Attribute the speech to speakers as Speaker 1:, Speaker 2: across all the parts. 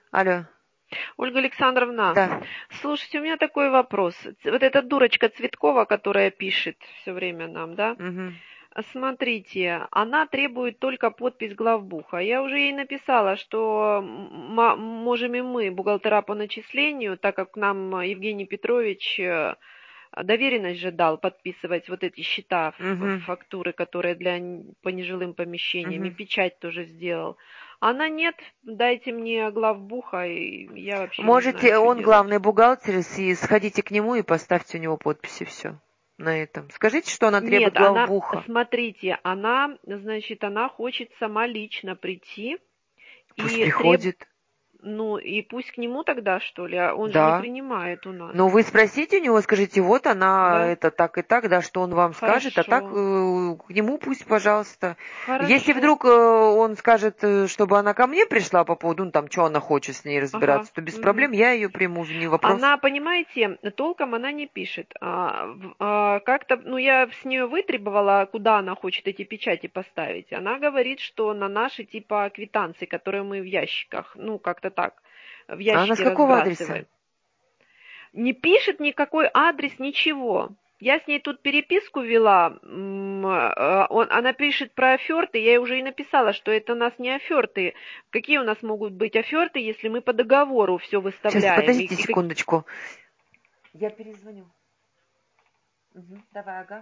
Speaker 1: Алло.
Speaker 2: Ольга Александровна,
Speaker 1: Да.
Speaker 2: слушайте, у меня такой вопрос. Вот эта дурочка Цветкова, которая пишет все время нам, да?
Speaker 1: Мгм.
Speaker 2: Смотрите, она требует только подпись главбуха. Я уже ей написала, что можем и мы, бухгалтера по начислению, так как нам Евгений Петрович доверенность же дал подписывать вот эти счета,
Speaker 1: Мгм.
Speaker 2: фактуры, которые по нежилым помещениям, и
Speaker 1: Мгм.
Speaker 2: печать тоже сделал. Она нет, дайте мне главбуха, и я вообще не знаю,
Speaker 1: Можете,
Speaker 2: что
Speaker 1: он
Speaker 2: делать.
Speaker 1: главный бухгалтер, и сходите к нему и поставьте у него подписи, все на этом. Скажите, что она требует
Speaker 2: Нет, она,
Speaker 1: главбуха.
Speaker 2: смотрите, она, значит, она хочет сама лично прийти
Speaker 1: Пусть
Speaker 2: и требует,
Speaker 1: приходит.
Speaker 2: ну, и пусть к нему тогда, что ли, он же не
Speaker 1: Да.
Speaker 2: принимает у нас.
Speaker 1: Ну, вы спросите у него, скажите, вот она,
Speaker 2: Да,
Speaker 1: это так и так, да, что он вам скажет, а
Speaker 2: хорошо,
Speaker 1: так к нему пусть, пожалуйста. Если
Speaker 2: хорошо,
Speaker 1: вдруг он скажет, чтобы она ко мне пришла по поводу, ну, там, что она хочет с ней
Speaker 2: ага.
Speaker 1: разбираться, то без
Speaker 2: Мгм.
Speaker 1: проблем я ее приму, не вопрос.
Speaker 2: Она, понимаете, толком она не пишет. Как-то, ну, я с нее вытребовала, куда она хочет эти печати поставить. Она говорит, что на наши типа квитанции, которые мы в ящиках, ну, как-то так, в
Speaker 1: А она с
Speaker 2: ящики
Speaker 1: какого адреса?
Speaker 2: разбрасываем. Не пишет никакой адрес, ничего. Я с ней тут переписку вела, она пишет про оферты, я ей уже и написала, что это у нас не оферты. Какие у нас могут быть оферты, если мы по договору все
Speaker 1: Сейчас,
Speaker 2: выставляем?
Speaker 1: подождите секундочку. Я перезвоню. Мгм. Давай, ага.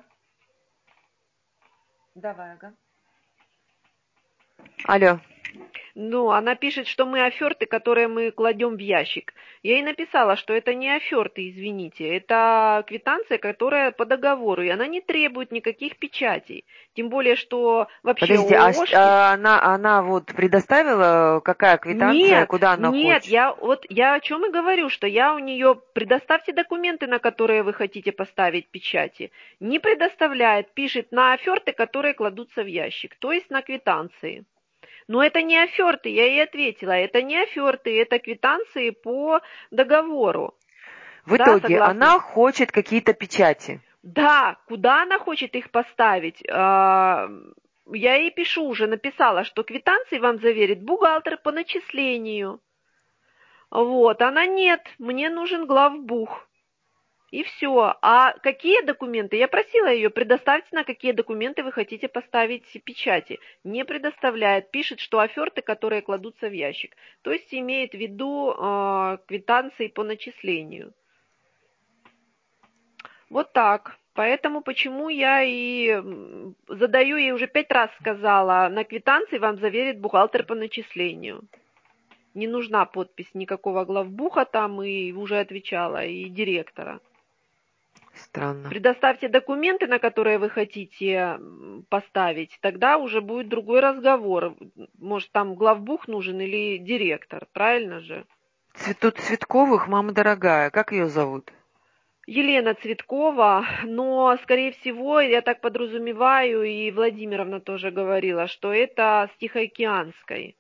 Speaker 1: Давай, ага. Алло.
Speaker 2: Ну, она пишет, что мы оферты, которые мы кладем в ящик. Я ей написала, что это не оферты, извините, это квитанция, которая по договору, и она не требует никаких печатей. Тем более, что вообще
Speaker 1: Подождите,
Speaker 2: ООшки.
Speaker 1: она вот предоставила, какая квитанция,
Speaker 2: Нет,
Speaker 1: куда она
Speaker 2: нет,
Speaker 1: хочет?
Speaker 2: я о чем и говорю, что я у нее предоставьте документы, на которые вы хотите поставить печати. Не предоставляет, пишет на оферты, которые кладутся в ящик, то есть на квитанции. Но это не оферты, я ей ответила, это не оферты, это квитанции по договору.
Speaker 1: В
Speaker 2: Да,
Speaker 1: итоге
Speaker 2: согласны?
Speaker 1: она хочет какие-то печати.
Speaker 2: Да, куда она хочет их поставить? Я ей пишу уже, написала, что квитанции вам заверит бухгалтер по начислению. Вот, она нет, мне нужен главбух. И все. А какие документы? Я просила ее, предоставьте, на какие документы вы хотите поставить печати. Не предоставляет, пишет, что оферты, которые кладутся в ящик. То есть имеет в виду квитанции по начислению. Вот так. Поэтому почему я и задаю ей уже 5 раз сказала, на квитанции вам заверит бухгалтер по начислению. Не нужна подпись никакого главбуха там, и уже отвечала, и директора.
Speaker 1: Странно.
Speaker 2: Предоставьте документы, на которые вы хотите поставить, тогда уже будет другой разговор. Может, там главбух нужен или директор, правильно же?
Speaker 1: Тут Цветковых, мама дорогая, как ее зовут?
Speaker 2: Елена Цветкова, но, скорее всего, я так подразумеваю, и Владимировна тоже говорила, что это с Тихоокеанской.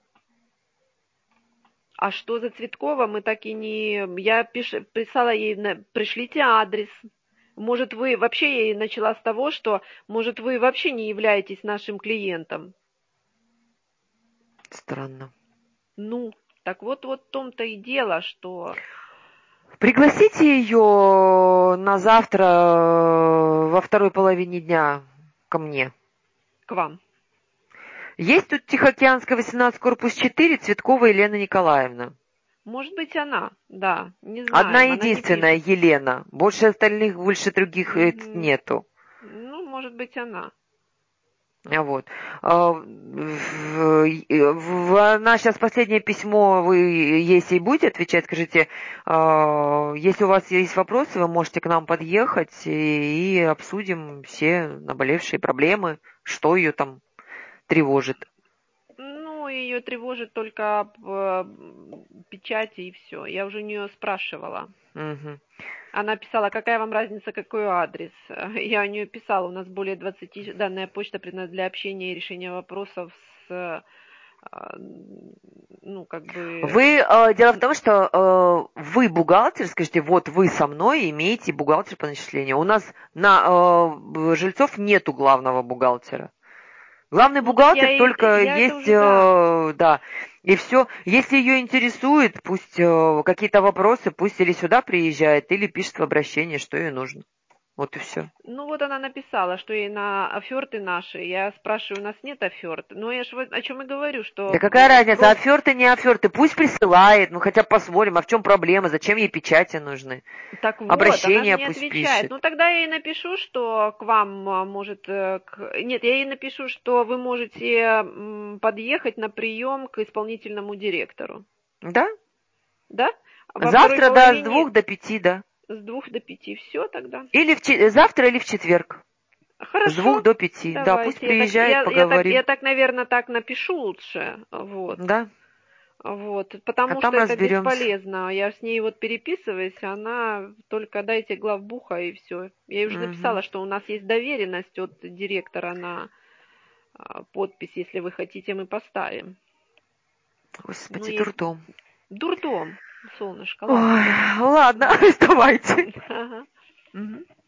Speaker 2: А что за Цветкова, мы так и не... Я писала ей, пришлите адрес. Может, вы... Вообще я ей начала с того, что, может, вы вообще не являетесь нашим клиентом.
Speaker 1: Странно.
Speaker 2: Ну, так вот в том-то и дело, что
Speaker 1: Пригласите ее на завтра во второй половине дня ко мне.
Speaker 2: к вам.
Speaker 1: Есть тут Тихоокеанская, 18, корпус 4, Цветкова Елена Николаевна.
Speaker 2: Может быть, она, да, не
Speaker 1: Одна
Speaker 2: знаем, она не
Speaker 1: единственная
Speaker 2: пишет.
Speaker 1: Елена. Больше других
Speaker 2: Мгм.
Speaker 1: нету.
Speaker 2: Ну, может быть, она.
Speaker 1: Вот. Она сейчас последнее письмо, вы если будете отвечать, скажите, если у вас есть вопросы, вы можете к нам подъехать и обсудим все наболевшие проблемы, что ее там тревожит.
Speaker 2: Ну, ее тревожит только печати и все. Я уже у нее спрашивала.
Speaker 1: Мгм.
Speaker 2: Она писала, какая вам разница, какой адрес. Я у нее писала, у нас более 20, данная почта предназначена для общения и решения вопросов с, а, ну, как бы,
Speaker 1: Дело в том, что вы бухгалтер, скажите, вот вы со мной имеете бухгалтер по начислению. У нас на жильцов нету главного бухгалтера. Главный
Speaker 2: ну, так
Speaker 1: бухгалтер только
Speaker 2: я это
Speaker 1: есть,
Speaker 2: уже, да.
Speaker 1: да. И все. Если ее интересует, пусть какие-то вопросы, пусть или сюда приезжает, или пишет в обращение, что ей нужно. Вот и все.
Speaker 2: Ну вот она написала, что ей на оферты наши. Я спрашиваю, у нас нет оферт. Но я же о чем и говорю,
Speaker 1: Да
Speaker 2: что
Speaker 1: какая разница,
Speaker 2: спрос.
Speaker 1: оферты, не оферты, пусть присылает, ну хотя бы посмотрим, а в чем проблема, зачем ей печати нужны?
Speaker 2: Так вот, она же
Speaker 1: Обращение
Speaker 2: не
Speaker 1: пусть
Speaker 2: отвечает.
Speaker 1: пишет.
Speaker 2: Ну тогда я ей напишу, что к вам может... Нет, я ей напишу, что вы можете подъехать на прием к исполнительному директору.
Speaker 1: Да?
Speaker 2: Да? Во второй
Speaker 1: Завтра, да, с
Speaker 2: половине
Speaker 1: 2 до 5, да.
Speaker 2: с 2 до 5. Все тогда.
Speaker 1: Или завтра или в четверг. С двух
Speaker 2: Хорошо,
Speaker 1: до пяти. Да, пусть
Speaker 2: давайте. Я так,
Speaker 1: приезжает,
Speaker 2: я, я так,
Speaker 1: поговорим.
Speaker 2: я так, наверное, так напишу лучше. Вот.
Speaker 1: Да,
Speaker 2: Вот,
Speaker 1: а
Speaker 2: потому что
Speaker 1: там
Speaker 2: это
Speaker 1: разберемся.
Speaker 2: бесполезно. Я с ней вот переписываюсь, она только дайте главбуха и все. Я ей уже
Speaker 1: Угу.
Speaker 2: написала, что у нас есть доверенность от директора на подпись, если вы хотите, мы поставим. Ну,
Speaker 1: Господи,
Speaker 2: есть
Speaker 1: дурдом.
Speaker 2: дурдом, солнышко, ладно,
Speaker 1: Ой,
Speaker 2: давай.
Speaker 1: ладно,
Speaker 2: Мгм.
Speaker 1: давайте.
Speaker 2: Ага.
Speaker 1: Мгм.